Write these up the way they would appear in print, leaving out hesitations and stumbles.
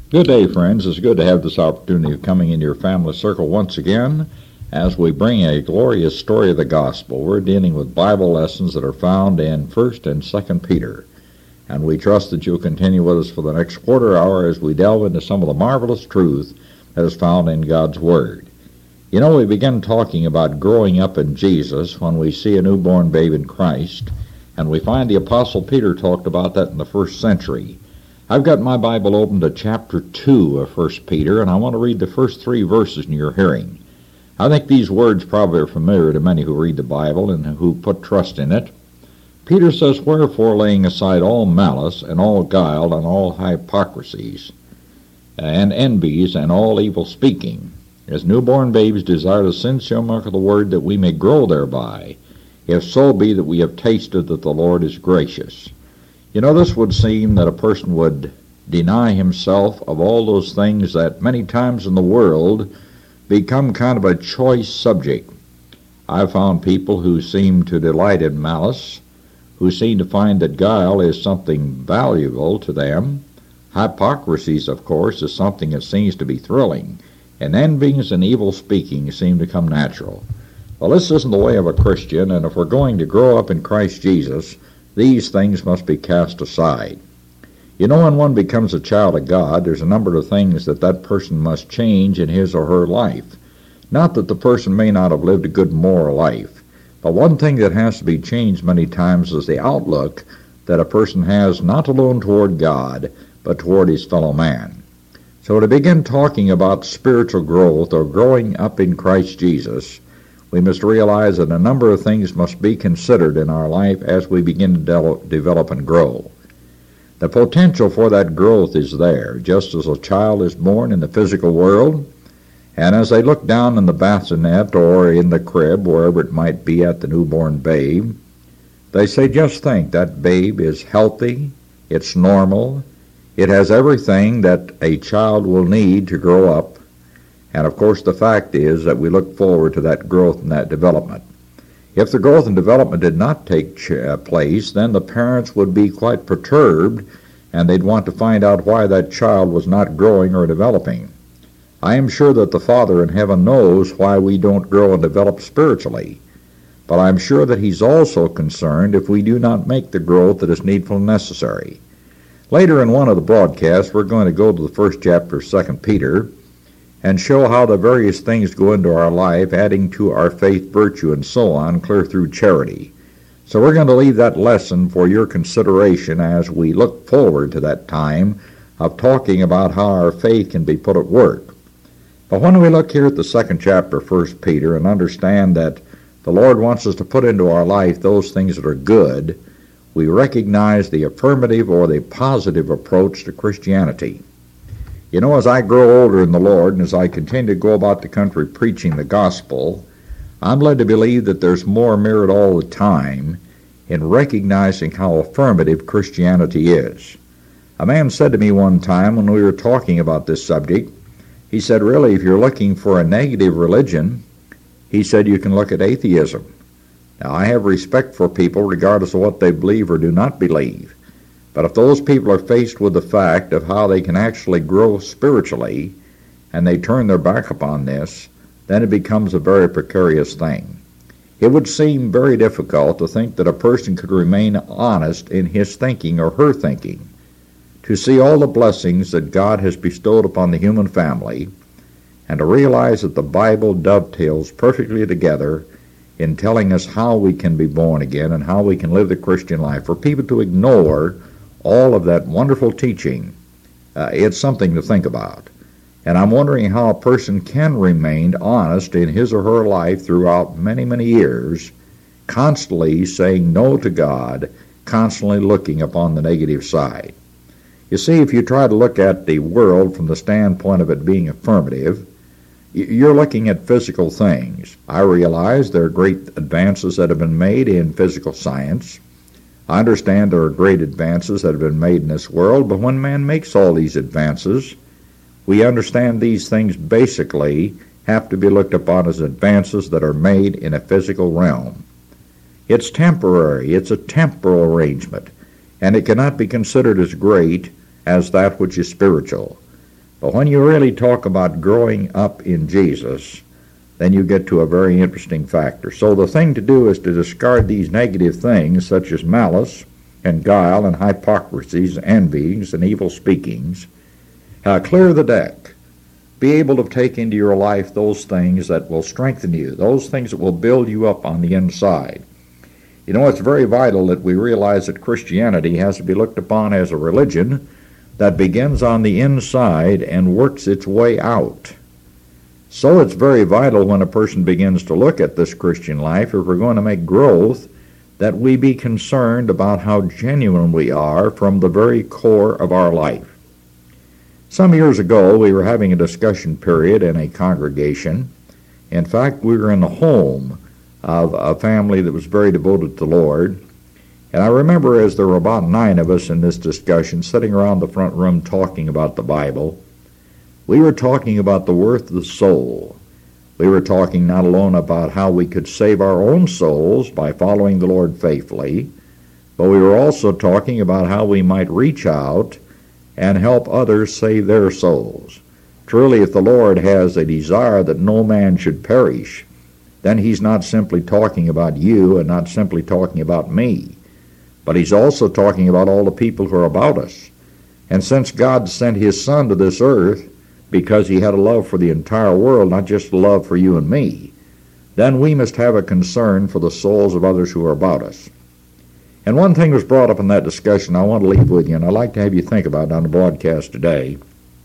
Good day, friends. It's good to have this opportunity of coming into your family circle once again as we bring a glorious story of the gospel. We're dealing with Bible lessons that are found in 1st and 2nd Peter. And we trust that you'll continue with us for the next quarter hour as we delve into some of the marvelous truth that is found in God's Word. You know, we begin talking about growing up in Jesus when we see a newborn babe in Christ, and we find the Apostle Peter talked about that in the first century. I've got my Bible open to chapter 2 of 1 Peter, and I want to read the first 3 verses in your hearing. I think these words probably are familiar to many who read the Bible and who put trust in it. Peter says, "Wherefore, laying aside all malice, and all guile, and all hypocrisies, and envies, and all evil speaking, as newborn babes desire the sincere milk of the word, that we may grow thereby, if so be that we have tasted that the Lord is gracious." You know, this would seem that a person would deny himself of all those things that many times in the world become kind of a choice subject. I've found people who seem to delight in malice, who seem to find that guile is something valuable to them. Hypocrisies, of course, is something that seems to be thrilling, and envyings and evil speaking seem to come natural. Well, this isn't the way of a Christian, and if we're going to grow up in Christ Jesus, these things must be cast aside. You know, when one becomes a child of God, there's a number of things that person must change in his or her life. Not that the person may not have lived a good moral life, but one thing that has to be changed many times is the outlook that a person has not alone toward God, but toward his fellow man. So to begin talking about spiritual growth or growing up in Christ Jesus, we must realize that a number of things must be considered in our life as we begin to develop and grow. The potential for that growth is there, just as a child is born in the physical world, and as they look down in the bassinet or in the crib, wherever it might be at the newborn babe, they say, just think, that babe is healthy, it's normal, it has everything that a child will need to grow up. And of course the fact is that we look forward to that growth and that development. If the growth and development did not take place, then the parents would be quite perturbed, and they'd want to find out why that child was not growing or developing. I am sure that the Father in heaven knows why we don't grow and develop spiritually, but I'm sure that he's also concerned if we do not make the growth that is needful and necessary. Later in one of the broadcasts, we're going to go to the first chapter of 2 Peter, and show how the various things go into our life, adding to our faith, virtue, and so on, clear through charity. So we're going to leave that lesson for your consideration as we look forward to that time of talking about how our faith can be put at work. But when we look here at the 2nd chapter of 1 Peter and understand that the Lord wants us to put into our life those things that are good, we recognize the affirmative or the positive approach to Christianity. You know, as I grow older in the Lord and as I continue to go about the country preaching the gospel, I'm led to believe that there's more merit all the time in recognizing how affirmative Christianity is. A man said to me one time when we were talking about this subject, he said, really, if you're looking for a negative religion, he said, you can look at atheism. Now, I have respect for people regardless of what they believe or do not believe. But if those people are faced with the fact of how they can actually grow spiritually, and they turn their back upon this, then it becomes a very precarious thing. It would seem very difficult to think that a person could remain honest in his thinking or her thinking, to see all the blessings that God has bestowed upon the human family, and to realize that the Bible dovetails perfectly together in telling us how we can be born again and how we can live the Christian life. For people to ignore all of that wonderful teaching, it's something to think about. And I'm wondering how a person can remain honest in his or her life throughout many, many years, constantly saying no to God, constantly looking upon the negative side. You see, if you try to look at the world from the standpoint of it being affirmative, you're looking at physical things. I realize there are great advances that have been made in physical science. I understand there are great advances that have been made in this world, but when man makes all these advances, we understand these things basically have to be looked upon as advances that are made in a physical realm. It's temporary, it's a temporal arrangement, and it cannot be considered as great as that which is spiritual. But when you really talk about growing up in Jesus, then you get to a very interesting factor. So the thing to do is to discard these negative things such as malice and guile and hypocrisies, envyings and evil speakings. Clear the deck. Be able to take into your life those things that will strengthen you, those things that will build you up on the inside. You know, it's very vital that we realize that Christianity has to be looked upon as a religion that begins on the inside and works its way out. So it's very vital when a person begins to look at this Christian life, if we're going to make growth, that we be concerned about how genuine we are from the very core of our life. Some years ago, we were having a discussion period in a congregation. In fact, we were in the home of a family that was very devoted to the Lord. And I remember as there were about 9 of us in this discussion sitting around the front room talking about the Bible, we were talking about the worth of the soul. We were talking not alone about how we could save our own souls by following the Lord faithfully, but we were also talking about how we might reach out and help others save their souls. Truly, if the Lord has a desire that no man should perish, then he's not simply talking about you and not simply talking about me, but he's also talking about all the people who are about us. And since God sent his Son to this earth because he had a love for the entire world, not just a love for you and me, then we must have a concern for the souls of others who are about us. And one thing was brought up in that discussion I want to leave with you, and I'd like to have you think about it on the broadcast today.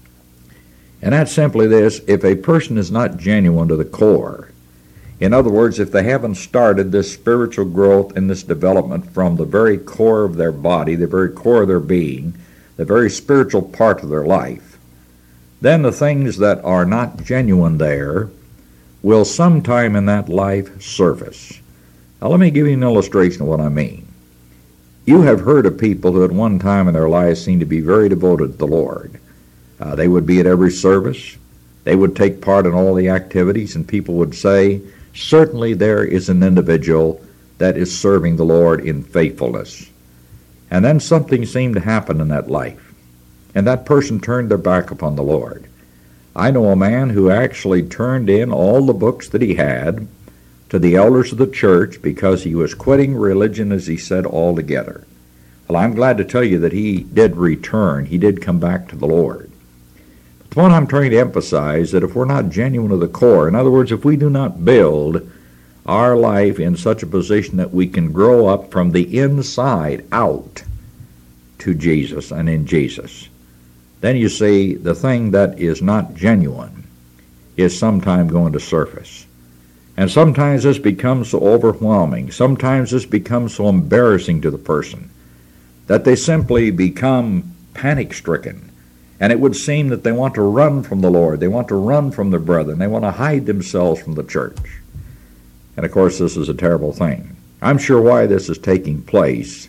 And that's simply this: if a person is not genuine to the core, in other words, if they haven't started this spiritual growth and this development from the very core of their body, the very core of their being, the very spiritual part of their life, then the things that are not genuine there will sometime in that life surface. Now let me give you an illustration of what I mean. You have heard of people who at one time in their lives seemed to be very devoted to the Lord. They would be at every service. They would take part in all the activities, and people would say, certainly there is an individual that is serving the Lord in faithfulness. And then something seemed to happen in that life, and that person turned their back upon the Lord. I know a man who actually turned in all the books that he had to the elders of the church because he was quitting religion, as he said, altogether. Well, I'm glad to tell you that he did return. He did come back to the Lord. But the point I'm trying to emphasize, that if we're not genuine to the core, in other words, if we do not build our life in such a position that we can grow up from the inside out to Jesus and in Jesus, then you see the thing that is not genuine is sometime going to surface. And sometimes this becomes so overwhelming, sometimes this becomes so embarrassing to the person that they simply become panic-stricken. And it would seem that they want to run from the Lord, they want to run from their brethren, they want to hide themselves from the church. And of course this is a terrible thing. I'm sure while this is taking place,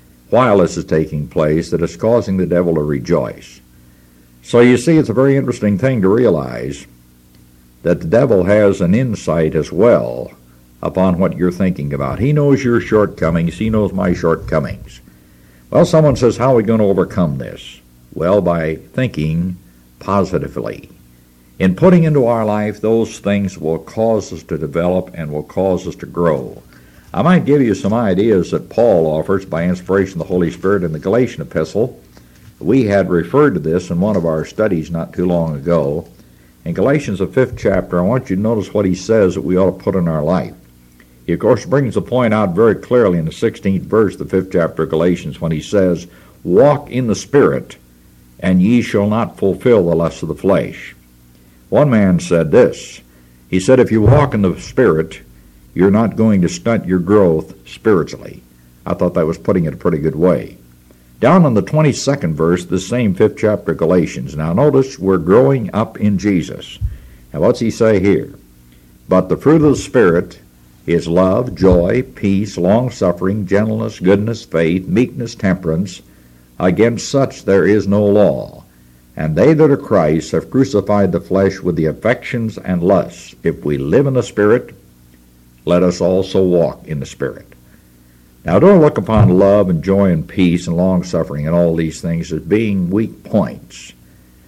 that it's causing the devil to rejoice. So you see, it's a very interesting thing to realize that the devil has an insight as well upon what you're thinking about. He knows your shortcomings. He knows my shortcomings. Well, someone says, how are we going to overcome this? Well, by thinking positively. In putting into our life those things will cause us to develop and will cause us to grow. I might give you some ideas that Paul offers by inspiration of the Holy Spirit in the Galatian epistle. We had referred to this in one of our studies not too long ago. In Galatians, the 5th chapter, I want you to notice what he says that we ought to put in our life. He, of course, brings the point out very clearly in the 16th verse of the 5th chapter of Galatians when he says, walk in the Spirit, and ye shall not fulfill the lusts of the flesh. One man said this. He said, if you walk in the Spirit, you're not going to stunt your growth spiritually. I thought that was putting it a pretty good way. Down on the 22nd verse, the same 5th chapter of Galatians. Now notice, we're growing up in Jesus. Now what's he say here? But the fruit of the Spirit is love, joy, peace, long-suffering, gentleness, goodness, faith, meekness, temperance. Against such there is no law. And they that are Christ have crucified the flesh with the affections and lusts. If we live in the Spirit, let us also walk in the Spirit. Now, don't look upon love and joy and peace and long-suffering and all these things as being weak points.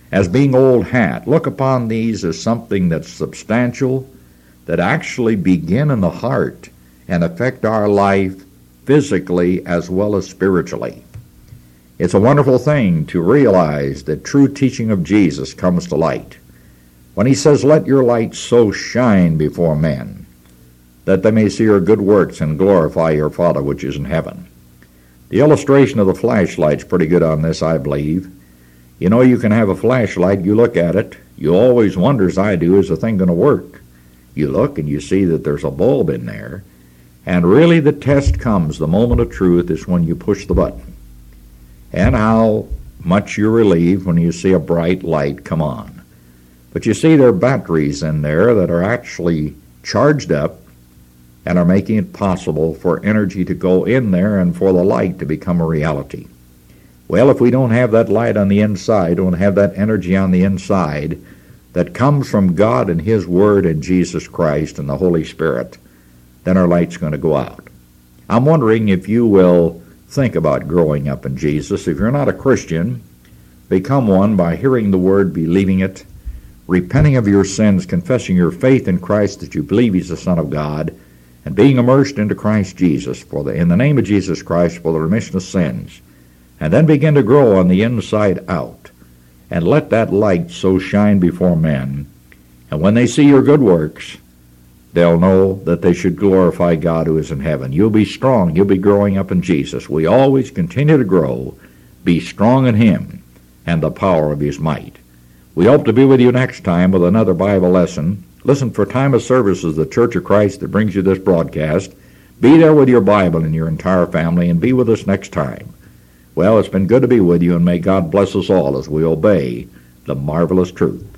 as being old hat. Look upon these as something that's substantial, that actually begin in the heart and affect our life physically as well as spiritually. It's a wonderful thing to realize that true teaching of Jesus comes to light. When he says, "Let your light so shine before men, that they may see your good works and glorify your Father which is in heaven." The illustration of the flashlight's pretty good on this, I believe. You know, you can have a flashlight, you look at it, you always wonder, as I do, is the thing going to work? You look and you see that there's a bulb in there, and really the test comes, the moment of truth is when you push the button. And how much you're relieved when you see a bright light come on. But you see, there are batteries in there that are actually charged up and are making it possible for energy to go in there and for the light to become a reality. Well, if we don't have that light on the inside, don't have that energy on the inside that comes from God and His Word and Jesus Christ and the Holy Spirit, then our light's going to go out. I'm wondering if you will think about growing up in Jesus. If you're not a Christian, become one by hearing the Word, believing it, repenting of your sins, confessing your faith in Christ that you believe He's the Son of God, and being immersed into Christ Jesus in the name of Jesus Christ for the remission of sins. And then begin to grow on the inside out. And let that light so shine before men. And when they see your good works, they'll know that they should glorify God who is in heaven. You'll be strong. You'll be growing up in Jesus. We always continue to grow. Be strong in Him and the power of His might. We hope to be with you next time with another Bible lesson. Listen, for time of service is the Church of Christ that brings you this broadcast. Be there with your Bible and your entire family, and be with us next time. Well, it's been good to be with you, and may God bless us all as we obey the marvelous truth.